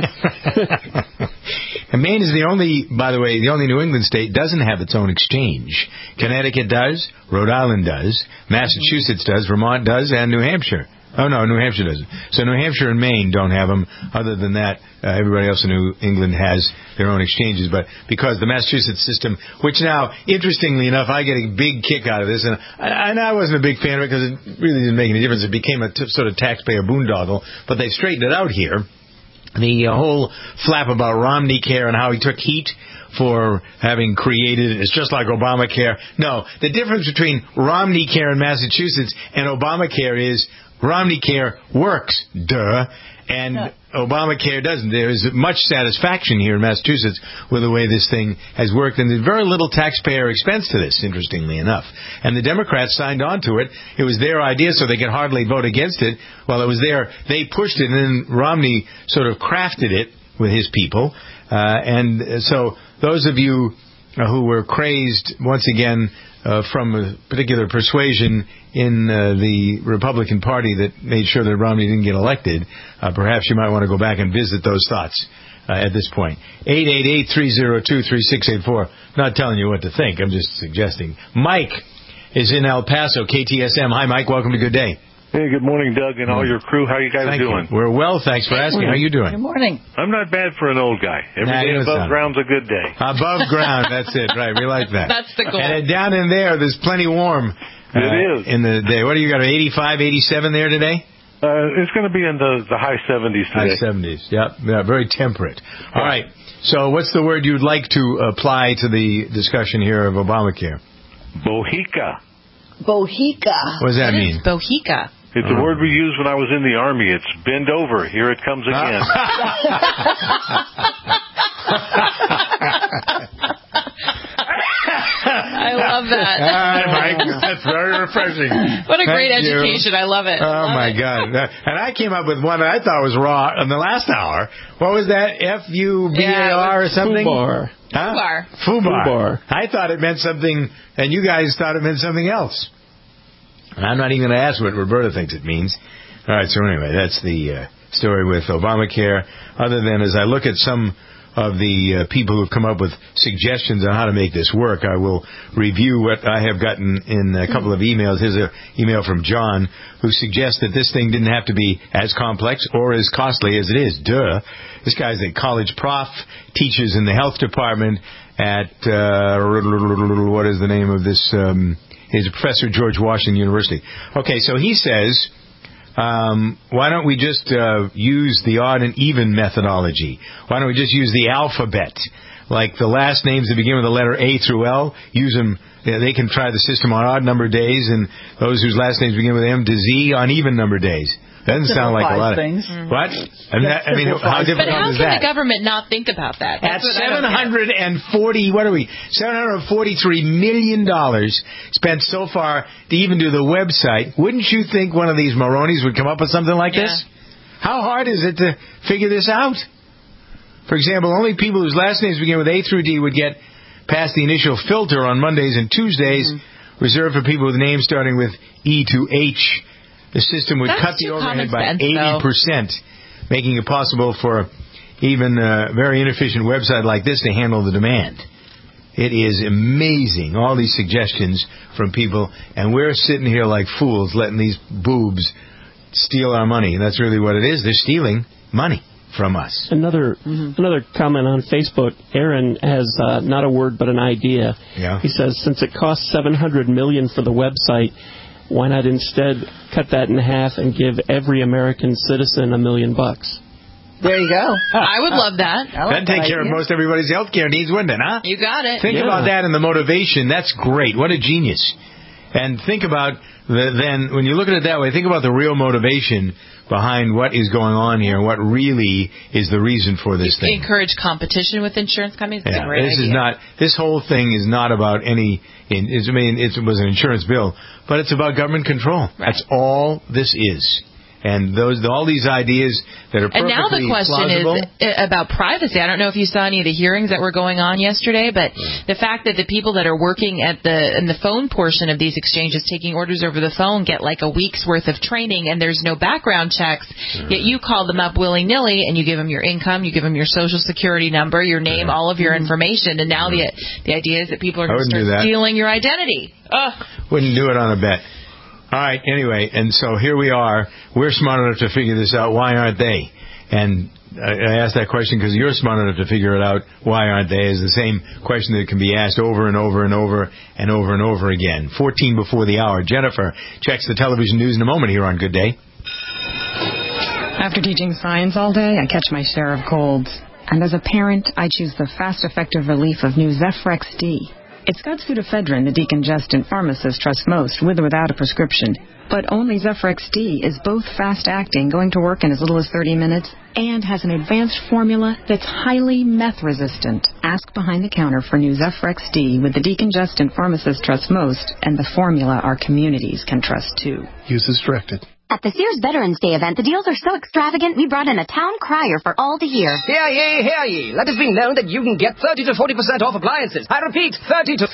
S5: And Maine is the only New England state doesn't have its own exchange. Connecticut does. Rhode Island does. Massachusetts does. Vermont does. And New Hampshire. Oh, no, New Hampshire doesn't. So New Hampshire and Maine don't have them. Other than that, everybody else in New England has their own exchanges. But because the Massachusetts system, which now, interestingly enough, I get a big kick out of this, and I wasn't a big fan of it because it really didn't make any difference. It became a sort of taxpayer boondoggle. But they straightened it out here. The whole flap about Romney Care and how he took heat for having created it's just like Obamacare. No, the difference between Romney Care in Massachusetts and Obamacare is Romney Care works, duh, And Obamacare doesn't. There is much satisfaction here in Massachusetts with the way this thing has worked, and there's very little taxpayer expense to this, interestingly enough. And the Democrats signed on to it. It was their idea, so they could hardly vote against it. Well, it was they pushed it, and then Romney sort of crafted it with his people. And so those of you who were crazed, once again, from a particular persuasion in the Republican Party that made sure that Romney didn't get elected, perhaps you might want to go back and visit those thoughts at this point. 888-302-3684. Not telling you what to think. I'm just suggesting. Mike is in El Paso, KTSM. Hi, Mike. Welcome to Good Day.
S8: Hey, good morning, Doug, and all your crew. How are you guys doing?
S5: We're well, thanks for asking. How are you doing?
S4: Good morning.
S8: I'm not bad for an old guy. Every day above ground's a good day.
S5: Above ground, that's it, right. We like that.
S3: That's the goal.
S5: And down in there, there's plenty warm.
S8: It is.
S5: In the day. What do you got, 85, 87 there today?
S8: It's going to be in the high 70s today.
S5: High 70s, yeah, very temperate. All right, so what's the word you'd like to apply to the discussion here of Obamacare?
S8: Bohica.
S4: Bohica.
S5: What does that mean?
S3: Bohica.
S8: It's a word we used when I was in the Army. It's bend over. Here it comes again.
S3: I love that.
S5: All right, Mike. That's very refreshing.
S3: What a great education. I love it.
S5: Oh, my God. And I came up with one that I thought was raw in the last hour. What was that? F-U-B-A-R or something?
S16: Fubar.
S5: Huh? Fubar. I thought it meant something, and you guys thought it meant something else. And I'm not even going to ask what Roberta thinks it means. All right, so anyway, that's the story with Obamacare. Other than as I look at some of the people who have come up with suggestions on how to make this work, I will review what I have gotten in a couple of emails. Here's an email from John, who suggests that this thing didn't have to be as complex or as costly as it is. Duh. This guy's a college prof, teaches in the health department at, what is the name of this? He's a professor at George Washington University. Okay, so he says, why don't we just use the odd and even methodology? Why don't we just use the alphabet? Like the last names that begin with the letter A through L, use them. They can try the system on odd number days, and those whose last names begin with M to Z on even number days. Doesn't sound like a lot of
S4: things.
S5: What? I mean, how difficult is that?
S3: But how can the government not think about that?
S5: At $743 million spent so far to even do the website, wouldn't you think one of these Moronis would come up with something like this? How hard is it to figure this out? For example, only people whose last names begin with A through D would get past the initial filter on Mondays and Tuesdays, reserved for people with names starting with E to H. The system would cut the overhead by 80%, making it possible for even a very inefficient website like this to handle the demand. It is amazing, all these suggestions from people, and we're sitting here like fools letting these boobs steal our money. And that's really what it is. They're stealing money from us.
S16: Another comment on Facebook. Aaron has not a word but an idea.
S5: Yeah.
S16: He says, since it costs $700 million for the website, why not instead cut that in half and give every American citizen $1 million?
S4: There you go.
S3: I would love that.
S5: That'd take care of most everybody's health care needs, wouldn't it, huh?
S3: You got it.
S5: Think about that and the motivation. That's great. What a genius. And think about, then, when you look at it that way, think about the real motivation behind what is going on here, what really is the reason for this thing.
S3: Encourage competition with insurance companies. That's a great idea.
S5: This whole thing is not about it was an insurance bill, but it's about government control. Right. That's all this is. And all these ideas that are perfectly plausible. And now the question
S3: is about privacy. I don't know if you saw any of the hearings that were going on yesterday, but the fact that the people that are working in the phone portion of these exchanges, taking orders over the phone, get like a week's worth of training, and there's no background checks. Yet you call them up willy-nilly, and you give them your income, you give them your social security number, your name, all of your information, and now the idea is that people are going to start stealing your identity.
S5: Wouldn't do it on a bet. All right, anyway, and so here we are. We're smart enough to figure this out. Why aren't they? And I asked that question because you're smart enough to figure it out. Why aren't they? Is the same question that can be asked over and over and over and over and over again. 14 before the hour. Jennifer checks the television news in a moment here on Good Day.
S9: After teaching science all day, I catch my share of colds. And as a parent, I choose the fast, effective relief of new Zephyr XD. It's got pseudoephedrine the decongestant pharmacists trust most, with or without a prescription. But only Zephyr XD is both fast-acting, going to work in as little as 30 minutes, and has an advanced formula that's highly meth-resistant. Ask behind the counter for new Zephyr XD with the decongestant pharmacists trust most, and the formula our communities can trust too.
S23: Use as directed.
S10: At the Sears Veterans Day event, the deals are so extravagant, we brought in a town crier for all to hear.
S11: Hear ye, hear ye. Let it be known that you can get 30 to 40% off appliances. I repeat, 30 to...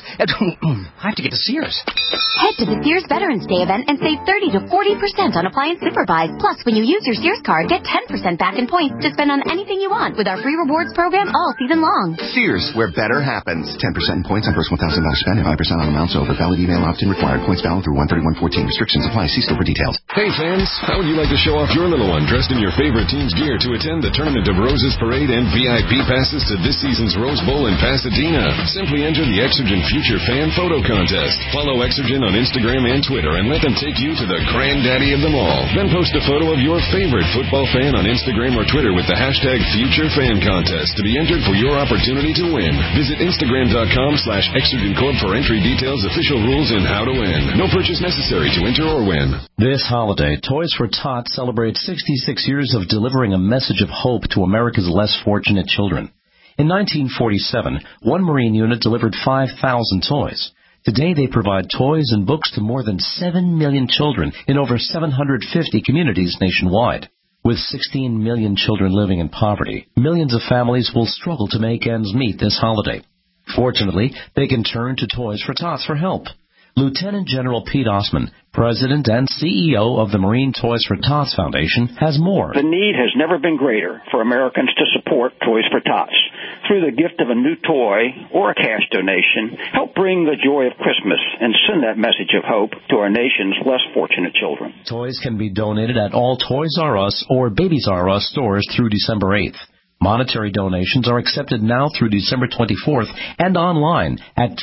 S11: I have to get to Sears.
S10: Head to the Sears Veterans Day event and save 30 to 40% on appliance super buys. Plus, when you use your Sears card, get 10% back in points to spend on anything you want with our free rewards program all season long.
S12: Sears, where better happens. 10% in points on first $1,000 spend and 5% on amounts over. Valid email opt-in required. Points valid through 1/31/14. Restrictions apply. See store for details.
S19: Hey fans, how would you like to show off your little one dressed in your favorite team's gear to attend the Tournament of Roses Parade and VIP passes to this season's Rose Bowl in Pasadena? Simply enter the Exergen Future Fan Photo Contest. Follow Exergen on Instagram and Twitter and let them take you to the granddaddy of them all. Then post a photo of your favorite football fan on Instagram or Twitter with the hashtag FutureFanContest to be entered for your opportunity to win. Visit Instagram.com/ExergenCorp for entry details, official rules, and how to win. No purchase necessary to enter or win.
S24: This holiday, Toys for Tots celebrates 66 years of delivering a message of hope to America's less fortunate children. In 1947, one Marine unit delivered 5,000 toys. Today, they provide toys and books to more than 7 million children in over 750 communities nationwide. With 16 million children living in poverty, millions of families will struggle to make ends meet this holiday. Fortunately, they can turn to Toys for Tots for help. Lieutenant General Pete Osman, President and CEO of the Marine Toys for Tots Foundation, has more.
S25: The need has never been greater for Americans to support Toys for Tots. Through the gift of a new toy or a cash donation, help bring the joy of Christmas and send that message of hope to our nation's less fortunate children.
S24: Toys can be donated at all Toys R Us or Babies R Us stores through December 8th. Monetary donations are accepted now through December 24th and online at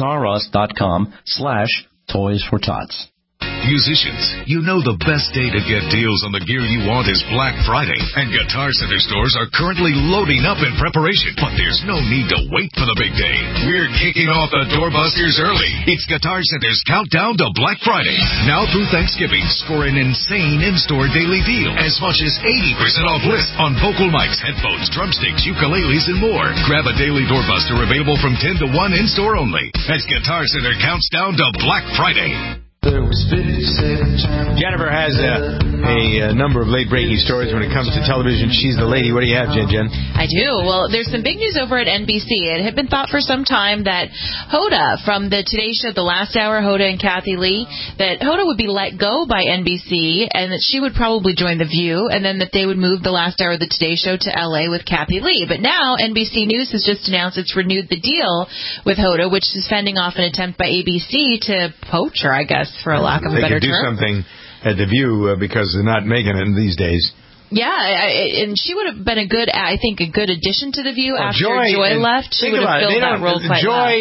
S24: toysrus.com/toysfortots.
S13: Musicians, you know the best day to get deals on the gear you want is Black Friday, and Guitar Center stores are currently loading up in preparation, but there's no need to wait for the big day. We're kicking off the doorbusters early. It's Guitar Center's countdown to Black Friday. Now through Thanksgiving, score an insane in-store daily deal, as much as 80% off list on vocal mics, headphones, drumsticks, ukuleles, and more. Grab a daily doorbuster available from 10 to 1 in-store only, as Guitar Center counts down to Black Friday.
S5: Jennifer has a number of late-breaking stories when it comes to television. She's the lady. What do you have, Jen?
S3: I do. Well, there's some big news over at NBC. It had been thought for some time that Hoda from the Today Show, The Last Hour, Hoda and Kathy Lee, that Hoda would be let go by NBC and that she would probably join The View, and then that they would move The Last Hour of the Today Show to L.A. with Kathy Lee. But now NBC News has just announced it's renewed the deal with Hoda, which is fending off an attempt by ABC to poach her, I guess, for a lack of a better term.
S5: They could do something at The View because they're not making it these days.
S3: Yeah, and she would have been a good addition to The View after Joy left. She would have filled that role quite well.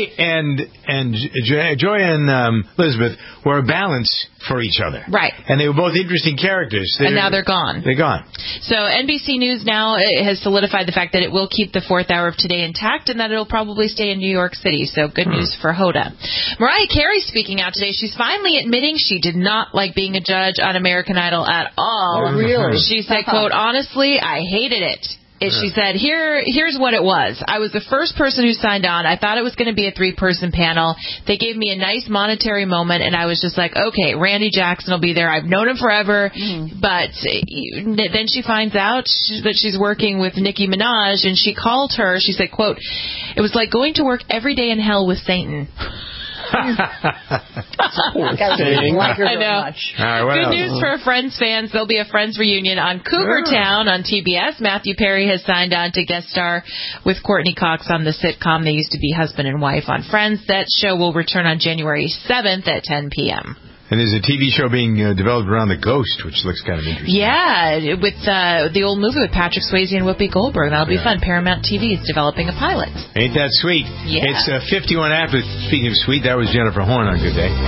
S3: Joy and
S5: Elizabeth were a balance for each other.
S3: Right.
S5: And they were both interesting characters.
S3: And now they're gone.
S5: They're gone.
S3: So NBC News now has solidified the fact that it will keep the fourth hour of Today intact and that it'll probably stay in New York City. So good news for Hoda. Mariah Carey speaking out today. She's finally admitting she did not like being a judge on American Idol at all.
S4: Oh, really?
S3: She said, quote, honestly, I hated it. She said, here's what it was. I was the first person who signed on. I thought it was going to be a 3-person panel. They gave me a nice monetary moment, and I was just like, okay, Randy Jackson will be there. I've known him forever. But then she finds out that she's working with Nicki Minaj, and she called her. She said, quote, it was like going to work every day in hell with Satan.
S4: I
S3: know. Good news for Friends fans. There'll be a Friends reunion on Cougar Town on TBS. Matthew Perry has signed on to guest star with Courtney Cox on the sitcom They Used to Be Husband and Wife on Friends. That show will return on January 7th at 10 p.m.
S5: And there's a TV show being developed around The Ghost, which looks kind of interesting.
S3: Yeah, with the old movie with Patrick Swayze and Whoopi Goldberg. That'll be fun. Paramount TV is developing a pilot.
S5: Ain't that sweet?
S3: Yeah.
S5: It's 51 after. Speaking of sweet, that was Jennifer Horn on Good Day.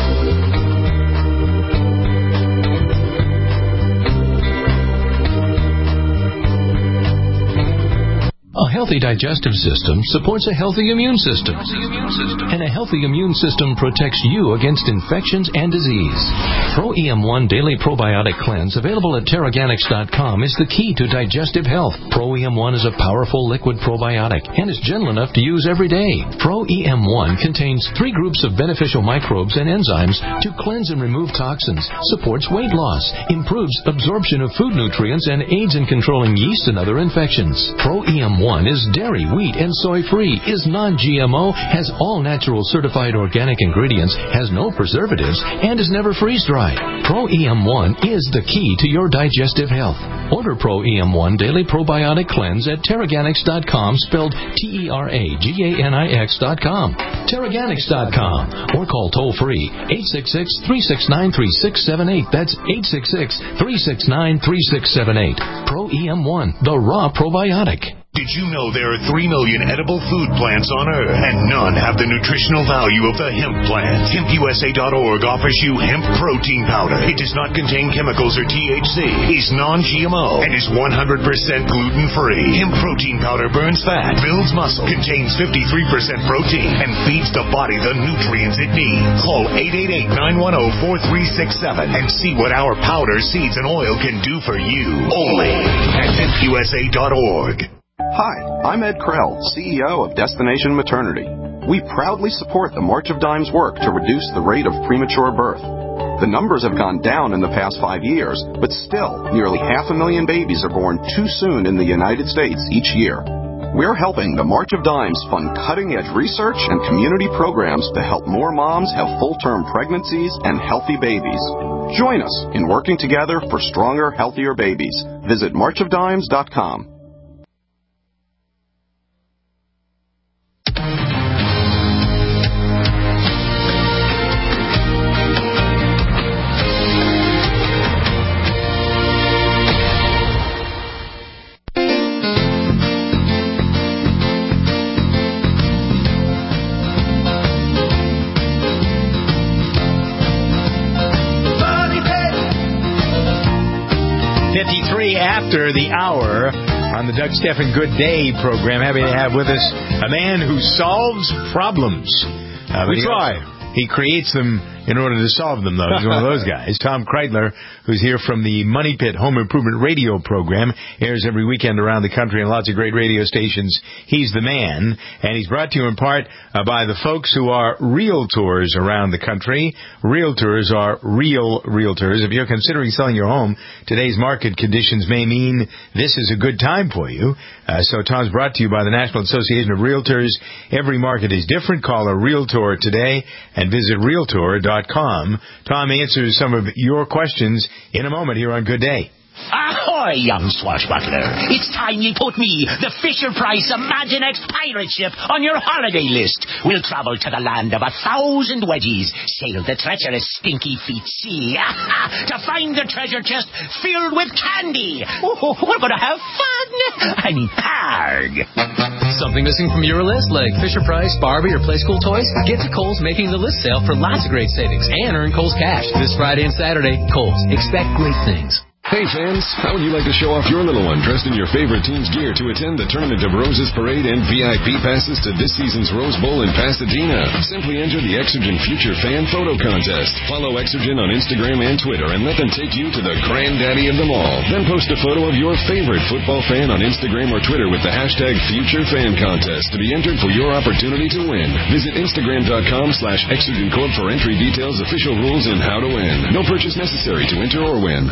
S26: A
S1: healthy digestive system supports a healthy immune system. And a healthy immune system protects you against infections and disease. Pro EM1 Daily Probiotic Cleanse, available at Teraganix.com, is the key to digestive health. Pro EM1 is a powerful liquid probiotic and is gentle enough to use every day. Pro EM1 contains 3 groups of beneficial microbes and enzymes to cleanse and remove toxins, supports weight loss, improves absorption of food nutrients, and aids in controlling yeast and other infections. Pro EM1 is dairy, wheat, and soy-free, is non-GMO, has all natural certified organic ingredients, has no preservatives, and is never freeze-dried. Pro EM1 is the key to your digestive health. Order Pro EM1 Daily Probiotic Cleanse at Teraganix.com, spelled Teraganix.com. Teraganix.com, or call toll-free 866-369-3678. That's 866-369-3678. Pro EM1, the raw probiotic.
S13: Did you know there are 3 million edible food plants on Earth, and none have the nutritional value of the hemp plant? HempUSA.org offers you hemp protein powder. It does not contain chemicals or THC, is non-GMO, and is 100% gluten-free. Hemp protein powder burns fat, builds muscle, contains 53% protein, and feeds the body the nutrients it needs. Call 888-910-4367 and see what our powder, seeds, and oil can do for you. Only at HempUSA.org.
S14: Hi, I'm Ed Krell, CEO of Destination Maternity. We proudly support the March of Dimes work to reduce the rate of premature birth. The numbers have gone down in the past 5 years, but still, nearly 500,000 babies are born too soon in the United States each year. We're helping the March of Dimes fund cutting-edge research and community programs to help more moms have full-term pregnancies and healthy babies. Join us in working together for stronger, healthier babies. Visit marchofdimes.com.
S5: After the hour on the Doug Stephan Good Day program, happy to have with us a man who solves problems.
S15: We try.
S5: He creates them in order to solve them, though. He's one of those guys. Tom Kreitler, who's here from the Money Pit Home Improvement Radio program, airs every weekend around the country on lots of great radio stations. He's the man, and he's brought to you in part by the folks who are realtors around the country. Realtors are real realtors. If you're considering selling your home, today's market conditions may mean this is a good time for you. So Tom's brought to you by the National Association of Realtors. Every market is different. Call a realtor today and visit Realtor.com. Tom answers some of your questions in a moment here on Good Day.
S17: Ahoy, young swashbuckler. It's time you put me, the Fisher-Price Imaginext pirate ship, on your holiday list. We'll travel to the land of 1,000 wedgies, sail the treacherous Stinky Feet Sea, to find the treasure chest filled with candy. Oh, we're going to have fun. I mean, harg.
S18: Something missing from your list, like Fisher-Price, Barbie, or Play School toys? Get to Kohl's Making the List sale for lots of great savings and earn Kohl's Cash this Friday and Saturday. Kohl's. Expect great things.
S19: Hey fans, how would you like to show off your little one dressed in your favorite team's gear to attend the Tournament of Roses Parade and VIP passes to this season's Rose Bowl in Pasadena? Simply enter the Exergen Future Fan Photo Contest. Follow Exergen on Instagram and Twitter and let them take you to the granddaddy of them all. Then post a photo of your favorite football fan on Instagram or Twitter with the hashtag FutureFanContest to be entered for your opportunity to win. Visit Instagram.com/ExergenCorp for entry details, official rules, and how to win. No purchase necessary to enter or win.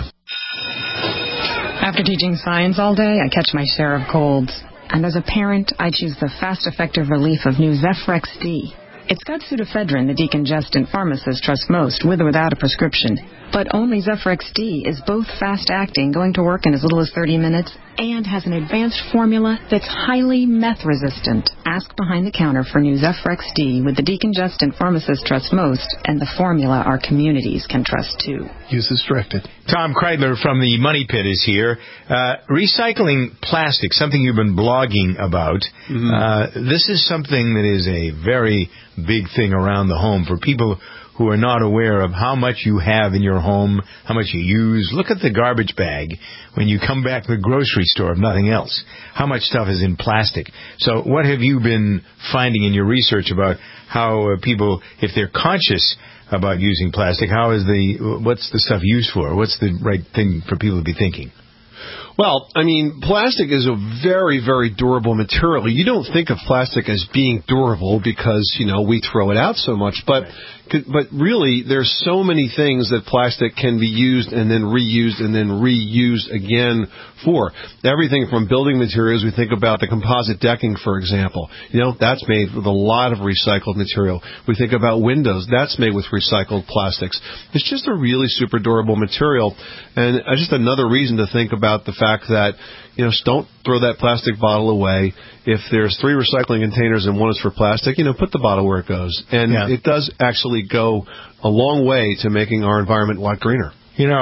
S9: After teaching science all day, I catch my share of colds. And as a parent, I choose the fast, effective relief of new Zephyrex D. It's got pseudoephedrine, the decongestant pharmacists trust most, with or without a prescription. But only Zephyrex D is both fast-acting, going to work in as little as 30 minutes, and has an advanced formula that's highly meth-resistant. Ask behind the counter for new Zephyrex D with the decongestant pharmacists trust most, and the formula our communities can trust too.
S15: Use as directed.
S5: Tom Kreitler from the Money Pit is here. Recycling plastic, something you've been blogging about. This is something that is a very big thing around the home for people who are not aware of how much you have in your home, how much you use. Look at the garbage bag when you come back to the grocery store, if nothing else. How much stuff is in plastic? So what have you been finding in your research about how people, if they're conscious about using plastic, what's the stuff used for? What's the right thing for people to be thinking?
S2: Well, I mean, plastic is a very, very durable material. You don't think of plastic as being durable because, we throw it out so much. But really, there's so many things that plastic can be used and then reused and then reused again for. Everything from building materials, we think about the composite decking, for example. That's made with a lot of recycled material. We think about windows. That's made with recycled plastics. It's just a really super durable material. And just another reason to think about the fact that, don't throw that plastic bottle away. If there's 3 recycling containers and one is for plastic, put the bottle where it goes. And it does actually go a long way to making our environment a lot greener.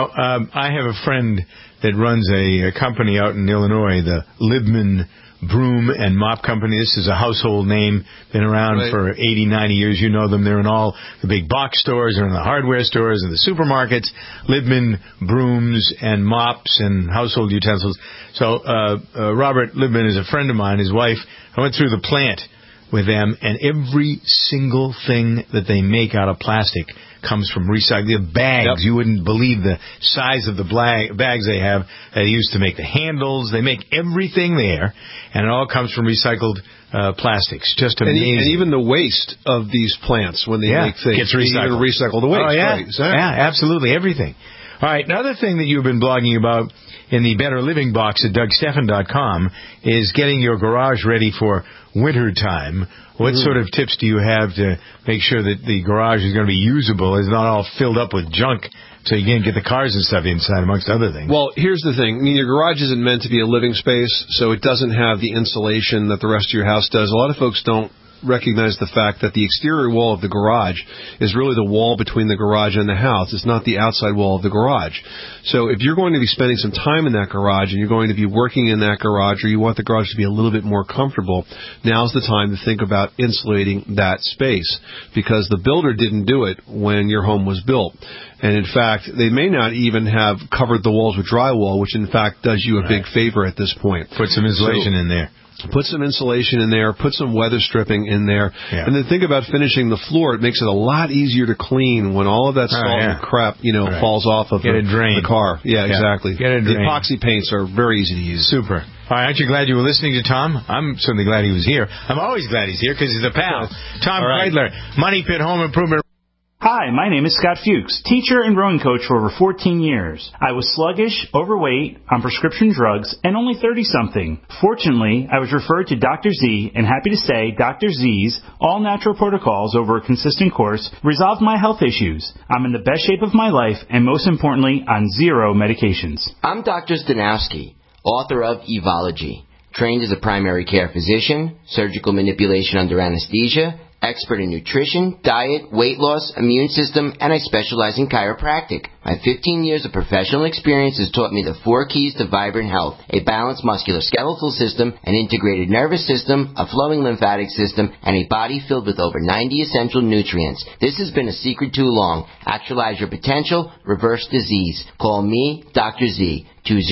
S5: I have a friend that runs a company out in Illinois, the Libman Broom and Mop Company. This is a household name, been around for 80, 90 years. You know them. They're in all the big box stores, they're in the hardware stores and the supermarkets. Libman Brooms and Mops and household utensils. So Robert Libman is a friend of mine. His wife, I went through the plant with them, and every single thing that they make out of plastic comes from recycled bags. You wouldn't believe the size of the bags they have. They used to make the handles. They make everything there, and it all comes from recycled plastics. Just amazing.
S2: And even the waste of these plants when they make things
S5: gets recycled.
S2: Recycled away.
S5: Oh, yeah.
S2: Right, exactly.
S5: Yeah, absolutely. Everything. All right, another thing that you've been blogging about in the Better Living box at DougSteffen.com is getting your garage ready for winter time. What sort of tips do you have to make sure that the garage is going to be usable, it's not all filled up with junk, so you can't get the cars and stuff inside, amongst other things?
S2: Well, here's the thing. Your garage isn't meant to be a living space, so it doesn't have the insulation that the rest of your house does. A lot of folks don't recognize the fact that the exterior wall of the garage is really the wall between the garage and the house. It's not the outside wall of the garage. So if you're going to be spending some time in that garage and you're going to be working in that garage, or you want the garage to be a little bit more comfortable, now's the time to think about insulating that space, because the builder didn't do it when your home was built. And in fact, they may not even have covered the walls with drywall, which in fact does you a big favor at this point.
S5: Put some insulation in there.
S2: Put some insulation in there, put some weather stripping in there, and then think about finishing the floor. It makes it a lot easier to clean when all of that salt and crap, falls off of the car. Yeah, exactly.
S5: Get it
S2: the epoxy paints are very easy to use.
S5: Super. All right, aren't you glad you were listening to Tom? I'm certainly glad he was here. I'm always glad he's here because he's a pal. Tom Kreidler, Money Pit Home Improvement.
S6: Hi, my name is Scott Fuchs, teacher and rowing coach for over 14 years. I was sluggish, overweight, on prescription drugs, and only 30-something. Fortunately, I was referred to Dr. Z, and happy to say Dr. Z's all-natural protocols over a consistent course resolved my health issues. I'm in the best shape of my life, and most importantly, on 0 medications.
S20: I'm Dr. Stanowski, author of Evology, trained as a primary care physician, surgical manipulation under anesthesia, expert in nutrition, diet, weight loss, immune system, and I specialize in chiropractic. My 15 years of professional experience has taught me the 4 keys to vibrant health: a balanced musculoskeletal system, an integrated nervous system, a flowing lymphatic system, and a body filled with over 90 essential nutrients. This has been a secret too long. Actualize your potential, reverse disease. Call me, Dr. Z.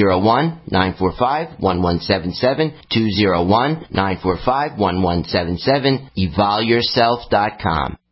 S20: 201-945-1177, 201-945-1177, evolyourself.com.